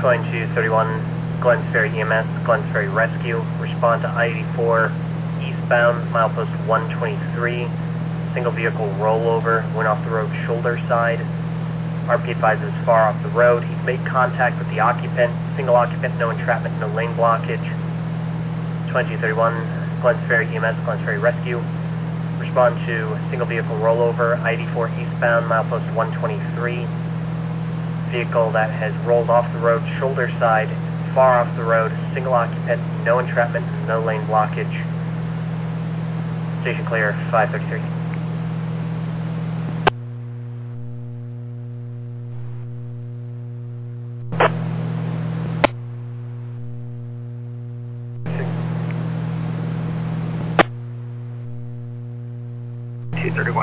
2231 Glens Ferry EMS, Glens Ferry Rescue. Respond to I-84 eastbound, milepost 123. Single vehicle rollover, went off the road shoulder side. RP advises far off the road. He's made contact with the occupant. Single occupant, no entrapment, no lane blockage. 2231 Glens Ferry EMS, Glens Ferry Rescue. Respond to single vehicle rollover, I-84 eastbound, milepost 123. Vehicle that has rolled off the road, shoulder side, far off the road, single occupant, no entrapment, no lane blockage. Station clear, 533.